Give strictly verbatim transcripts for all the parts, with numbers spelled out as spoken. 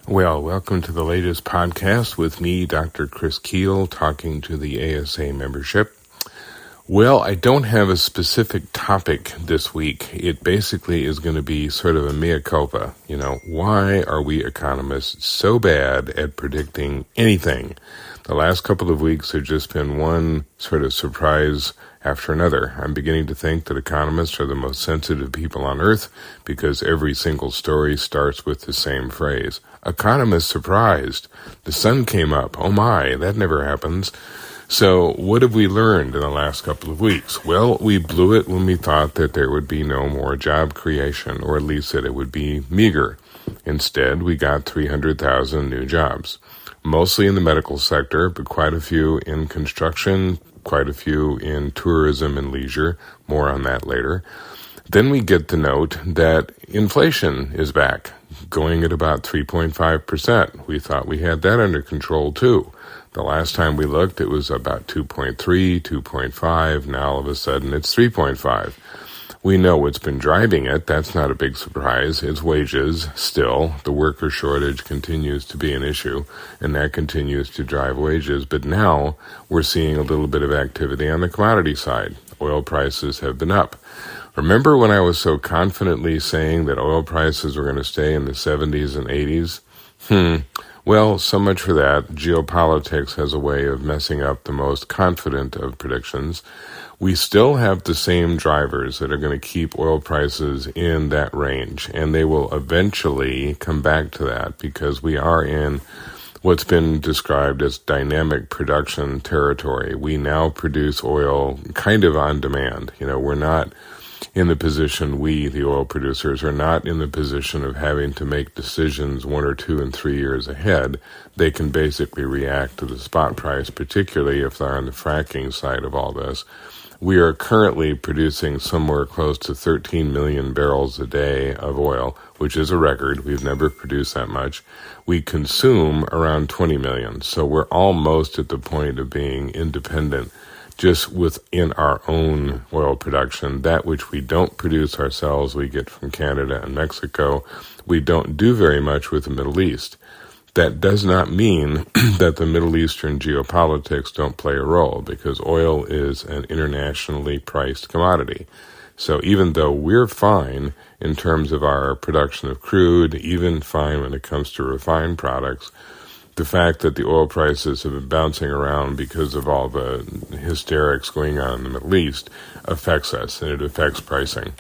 Well, welcome to the latest podcast with me, Doctor Chris Keel, talking to the A S A membership. Well, I don't have a specific topic this week. It basically is going to be sort of a mea culpa. You know, why are we economists so bad at predicting anything? The last couple of weeks have just been one sort of surprise after another. I'm beginning to think that economists are the most sensitive people on earth because every single story starts with the same phrase. Economist surprised. The sun came up. Oh my, that never happens. So what have we learned in the last couple of weeks? Well, we blew it when we thought that there would be no more job creation, or at least that it would be meager. Instead, we got three hundred thousand new jobs, mostly in the medical sector, but quite a few in construction, quite a few in tourism and leisure. More on that later. Then we get the note that inflation is back, going at about three point five percent. We thought we had that under control too. The last time we looked, it was about two point three, two point five. Now all of a sudden it's three point five. We know what's been driving it. That's not a big surprise. It's wages still. The worker shortage continues to be an issue, and that continues to drive wages. But now we're seeing a little bit of activity on the commodity side. Oil prices have been up. Remember when I was so confidently saying that oil prices were going to stay in the seventies and eighties? Hmm. Well, so much for that. Geopolitics has a way of messing up the most confident of predictions. We still have the same drivers that are going to keep oil prices in that range, and they will eventually come back to that because we are in what's been described as dynamic production territory. We now produce oil kind of on demand. You know, we're not in the position, we, the oil producers, are not in the position of having to make decisions one or two and three years ahead. They can basically react to the spot price, particularly if they're on the fracking side of all this. We are currently producing somewhere close to thirteen million barrels a day of oil, which is a record. We've never produced that much. We consume around twenty million, so we're almost at the point of being independent just within our own oil production. That which we don't produce ourselves, we get from Canada and Mexico. We don't do very much with the Middle East. That does not mean that the Middle Eastern geopolitics don't play a role, because oil is an internationally priced commodity. So even though we're fine in terms of our production of crude, even fine when it comes to refined products, the fact that the oil prices have been bouncing around because of all the hysterics going on in the Middle East affects us, and it affects pricing.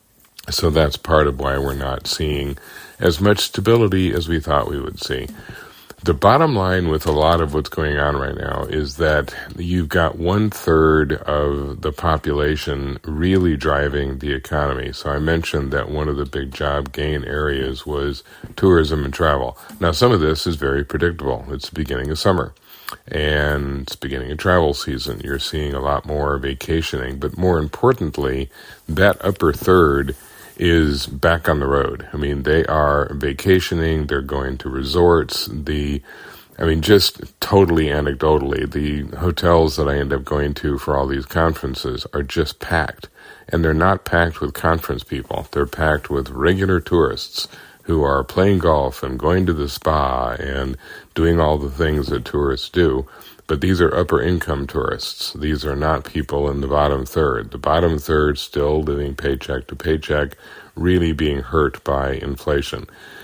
So that's part of why we're not seeing as much stability as we thought we would see. The bottom line with a lot of what's going on right now is that you've got one third of the population really driving the economy. So I mentioned that one of the big job gain areas was tourism and travel. Now, some of this is very predictable. It's the beginning of summer, and it's beginning of travel season. You're seeing a lot more vacationing, but more importantly, that upper third is back on the road. I mean, they are vacationing, they're going to resorts. The, I mean, just totally anecdotally, the hotels that I end up going to for all these conferences are just packed. And they're not packed with conference people. They're packed with regular tourists who are playing golf and going to the spa and doing all the things that tourists do. But these are upper income tourists. These are not people in the bottom third. The bottom third still living paycheck to paycheck, really being hurt by inflation.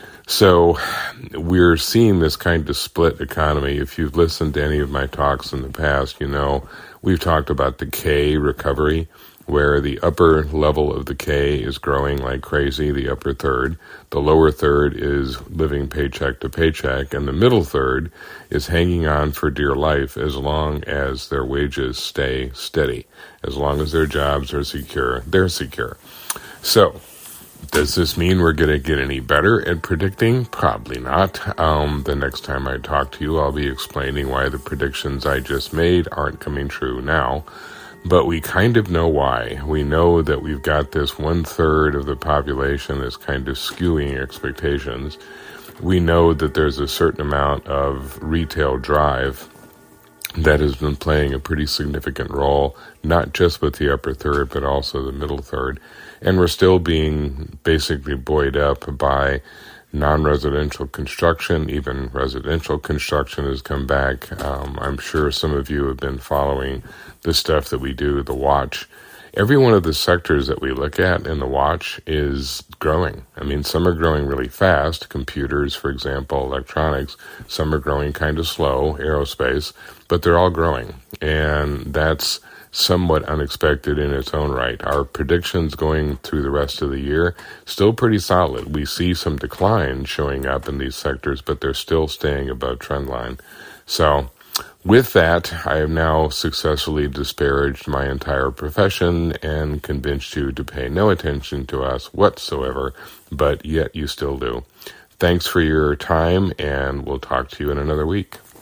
So we're seeing this kind of split economy. If you've listened to any of my talks in the past, you know we've talked about the K recovery, where the upper level of the K is growing like crazy, the upper third. The lower third is living paycheck to paycheck, and the middle third is hanging on for dear life as long as their wages stay steady. As long as their jobs are secure, they're secure. So, does this mean we're going to get any better at predicting? Probably not. Um, the next time I talk to you, I'll be explaining why the predictions I just made aren't coming true now. But we kind of know why. We know that we've got this one-third of the population that's kind of skewing expectations. We know that there's a certain amount of retail drive that has been playing a pretty significant role, not just with the upper third, but also the middle third. And we're still being basically buoyed up by non-residential construction, even residential construction has come back. Um, I'm sure some of you have been following the stuff that we do, the watch. Every one of the sectors that we look at in the watch is growing. I mean, some are growing really fast, computers, for example, electronics. Some are growing kind of slow, aerospace, but they're all growing. And that's somewhat unexpected in its own right. Our predictions going through the rest of the year, still pretty solid. We see some decline showing up in these sectors, but they're still staying above trend line. So, with that, I have now successfully disparaged my entire profession and convinced you to pay no attention to us whatsoever, but yet you still do. Thanks for your time, and we'll talk to you in another week.